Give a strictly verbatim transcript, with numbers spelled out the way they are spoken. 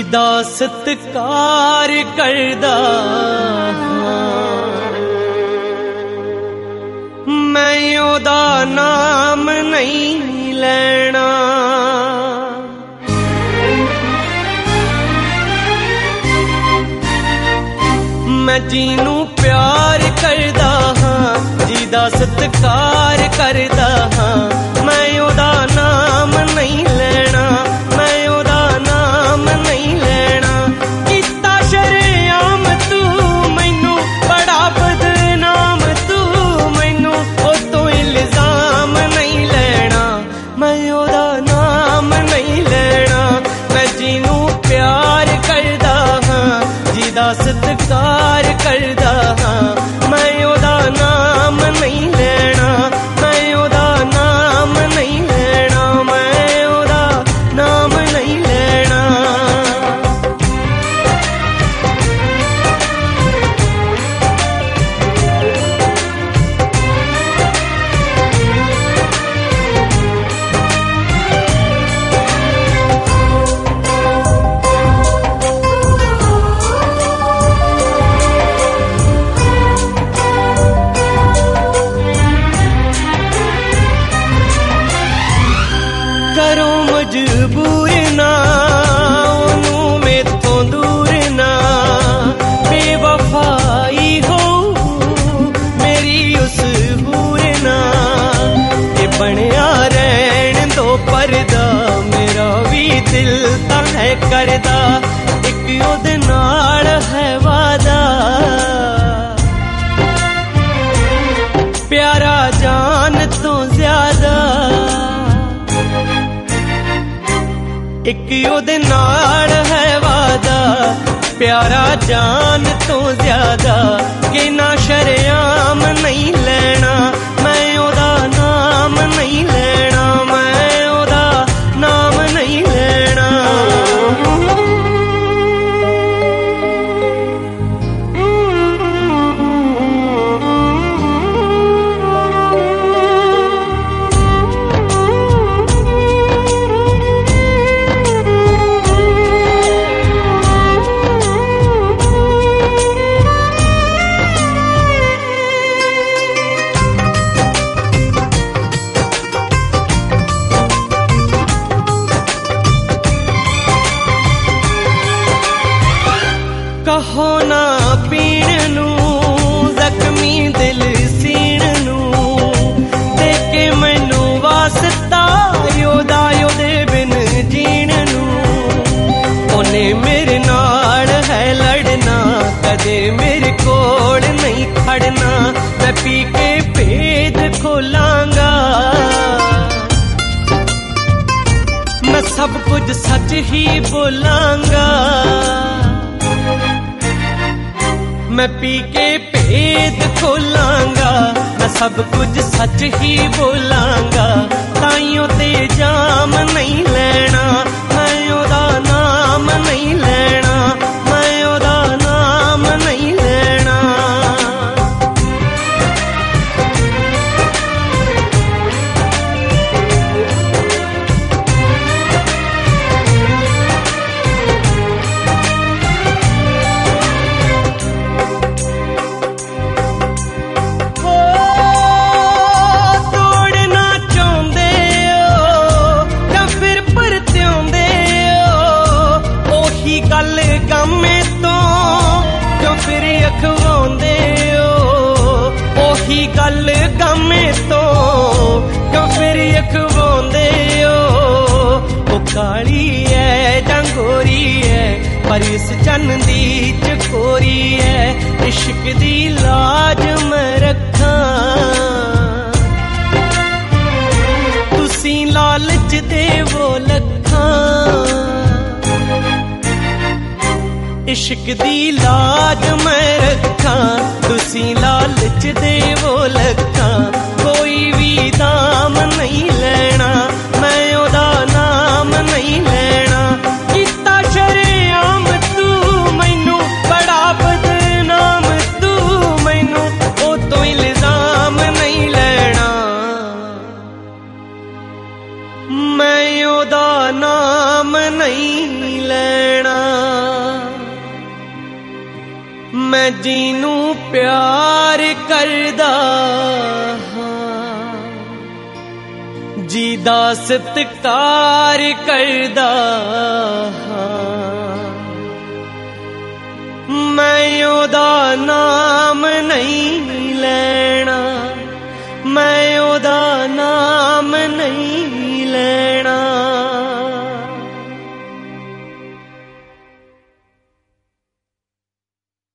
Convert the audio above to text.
ਜਿਹਦਾ ਸਤਿਕਾਰ ਕਰਦਾ ਮੈਂ ਉਹਦਾ ਨਾਮ ਨਹੀਂ ਲੈਣਾ। ਮੈਂ ਜਿਹਨੂੰ ਪਿਆਰ ਕਰਦਾ ਹਾਂ, ਜਿਹਦਾ ਸਤਿਕਾਰ ਕਰਦਾ ਹਾਂ, ਮੈਂ ਉਹਦਾ ਨਾਮ ਨਹੀਂ ਲੈਣਾ, ਮੈਂ ਉਹਦਾ ਨਾਮ ਨਹੀਂ ਲੈਣਾ। ਕੀਤਾ ਸ਼ਰੇਆਮ ਤੂੰ ਮੈਨੂੰ ਬੜਾ ਬਦਨਾਮ, ਤੂੰ ਮੈਨੂੰ ਉਹ ਤੋਂ ਇਲਜ਼ਾਮ ਨਹੀਂ ਲੈਣਾ, ਮੈਂ ਉਹਦਾ ਨਾਮ ਨਹੀਂ ਲੈਣਾ। ਮੈਂ ਜਿਹਨੂੰ ਪਿਆਰ ਕਰਦਾ ਹਾਂ, ਜਿਹਦਾ ਸਤਿਕਾਰ ਕਰਦਾ ਹਾਂ, ਮੈਂ ਉਹਦਾ ਨਾਮ ਨਹੀਂ ਲੈਣਾ, ਮੈਂ ਉਹਦਾ ਨਾਮ ਨਹੀਂ ਲੈਣਾ, ਮੈਂ ਉਹਦਾ ਨਾਮ ਨਹੀਂ ਲੈਣਾ। ਕਰੋ ਮਜਬੂਰ ਨਾ ਉਹਨੂੰ ਮੈਥੋਂ ਦੂਰ ਨਾ, ਬੇਵਫਾਈ ਹੋ ਮੇਰੀ ਉਸ ਹੂਰ ਨਾ। ਇਹ ਬਣਿਆ ਰਹਿਣ ਦੋ ਪਰਦਾ, ਮੇਰਾ ਵੀ ਦਿਲ ਤਾਂ ਹੈ ਕਰਦਾ, ਇੱਕ ਉਹਦੇ ਨਾਲ ਹੈ ਵਾਦਾ, ਪਿਆਰਾ ਜਾਨ ਤੋਂ ਜ਼ਿਆਦਾ। ਇੱਕ ਉਹਦੇ ਨਾਲ ਹੈ ਵਾਦਾ, ਪਿਆਰਾ ਜਾਨ ਤੋਂ ਜ਼ਿਆਦਾ, ਕਿ ਨਾ ਸ਼ਰੇਆਮ ਨਹੀਂ ਲੈਣਾ, ਮੈਂ ਉਹਦਾ ਨਾਮ ਨਹੀਂ ਲੈਣਾ, ਮੈਂ ਉਹਦਾ ਨਾਮ ਨਹੀਂ ਲੈਣਾ। ਕਹੋ ਨਾ ਪੀਣ ਨੂੰ ਜ਼ਖਮੀ ਦਿਲ ਸੀਣ ਨੂੰ, ਦੇ ਕੇ ਮੈਨੂੰ ਵਾਸਤਾ ਉਹਦਾ ਉਹਦੇ ਬਿਨ ਜੀਣ ਨੂੰ। ਉਹਨੇ ਮੇਰੇ ਨਾਲ ਹੈ ਲੜਨਾ, ਕਦੇ ਮੇਰੇ ਕੋਲ ਨਹੀਂ ਖੜਨਾ, ਮੈਂ ਪੀ ਕੇ ਭੇਦ ਖੋਲਾਂਗਾ, ਮੈਂ ਸਭ ਕੁਝ ਸੱਚ ਹੀ ਬੋਲਾਂਗਾ। ਮੈਂ ਪੀ ਕੇ ਭੇਦ ਖੋਲਾਂਗਾ, ਮੈਂ ਸਭ ਕੁਝ ਸੱਚ ਹੀ ਬੋਲਾਂਗਾ, ਤਾਈਓ ਤੇ ਜਾਮ ਨਹੀਂ ਲੈਣਾ, ਮੈਂ ਉਹਦਾ ਨਾਮ ਨਹੀਂ ਲੈਣਾ, ਮੈਂ ਉਹਦਾ ਨਾਮ ਨਹੀਂ ਲੈਣਾ। ਗੱਲ ਗਮੇ ਤੋਂ ਕਿਉਂ ਫਿਰ ਅਖਵਾਉਂਦੇ ਓ, ਉਹੀ ਗੱਲ ਗਮੇ ਤੋਂ ਕਿਉਂ ਫਿਰ ਅਖਵਾਉਂਦੇ ਓ। ਉਹ ਕਾਲੀ ਐ ਜਾਂ ਗੋਰੀ ਐ, ਪਰ ਇਸ ਚੰਨ ਦੀ ਚਕੋਰੀ ਐ, ਇਸ਼ਕ ਦੀ ਲਾਜ ਮੈਂ ਰੱਖਾਂ। ਤੁਸੀਂ ਲਾਲਚ ਦੇਵੋ ਲੱਖਾਂ, इश्क दी लाज मैं रखा, तुसी लालच देवो लखा, कोई भी दाम नहीं लेना, मैं ओदा नाम नहीं लेना। किता शरेआम तू मैनू बड़ा बदनाम, तू मैनू ओ तो इल्जाम नहीं लेना, मैं मैं ओदा नाम नहीं लेना। मैं जीनू प्यार करदा हां, जीदा सत्कार करदा हां। मैं ओदा नाम नहीं लेना, मैं ओदा नाम नहीं लेना।